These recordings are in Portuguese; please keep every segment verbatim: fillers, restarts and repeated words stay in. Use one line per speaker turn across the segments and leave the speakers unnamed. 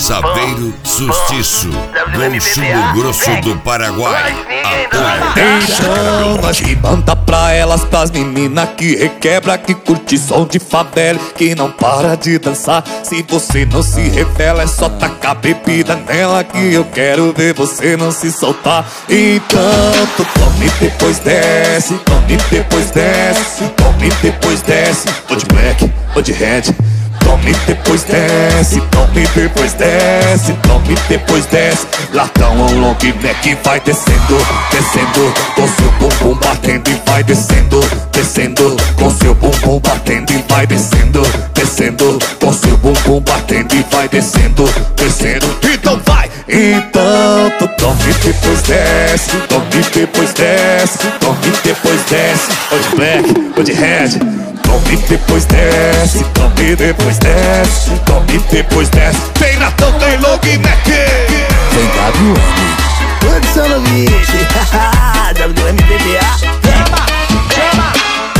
Saveiro Sustiço, do Sul Grosso do Paraguai.
Então nós que manda pra elas, pras meninas que requebra, que curte som de favela, que não para de dançar. Se você não se revela, é só tacar bebida nela, que eu quero ver você não se soltar. Então tu tome depois desce, tome depois desce, tome depois desce. Ou de black, ou de red. Tome depois desce, tome depois desce, tome depois desce. Latão ou long neck vai descendo, descendo, com seu bumbum batendo e vai descendo, descendo, com seu bumbum batendo e vai descendo, descendo, com seu bumbum batendo e vai descendo, descendo. Então vai! Então tu tome depois desce, tome depois desce, tome depois desce. Ou de black, ou de red. Tome depois desce, tome depois desce, tome depois desce. Tem Natão, tem long neck. Tem W M.
Produção no bicho. W M B B A.
Chama, chama.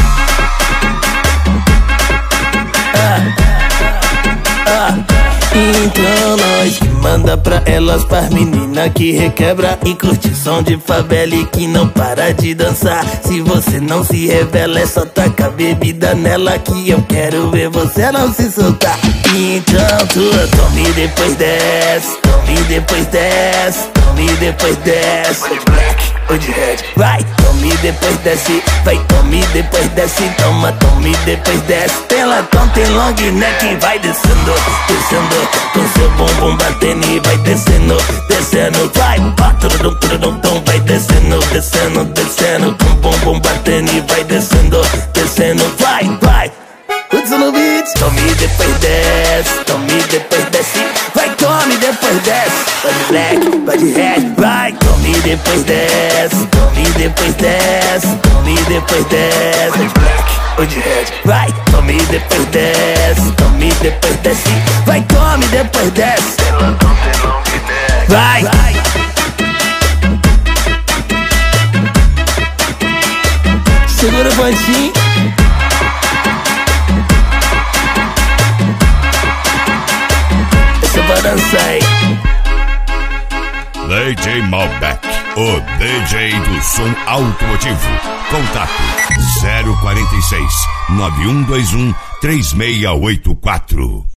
Então nós que manda pra elas, pras meninas que requebra e curte som de favela e que não para de dançar. Se você não se revela, é só tacar bebida nela, que eu quero ver você não se soltar. Então tu tome depois desce, tome depois desce, tome depois desce. Ou de black, ou de red. Vai, tome depois desce, vai, tome depois desce. Toma, tome depois desce. Tem latão, tem long neck, vai descendo, descendo, com seu bumbum batendo e vai descendo, descendo. Vai, pá, turum, turum, tum, vai descendo, descendo, descendo, com bumbum batendo e vai descendo, descendo. Vai, vai. Putz no beat. Tome depois desce, tome depois desce. Vai, tome depois desce. Vai de black, vai de red. Vai, tome depois desce, tome depois desce, tome depois desce. Vai de black, ou de red. Vai, tome depois desce, tome depois desce. Vai, tome depois desce. Vai, vai. Segura o pontinho. Essa é pra dançar aí.
D J Malbec, o D J do som automotivo. Contato zero quarenta e seis, nove um dois um, três seis oito quatro.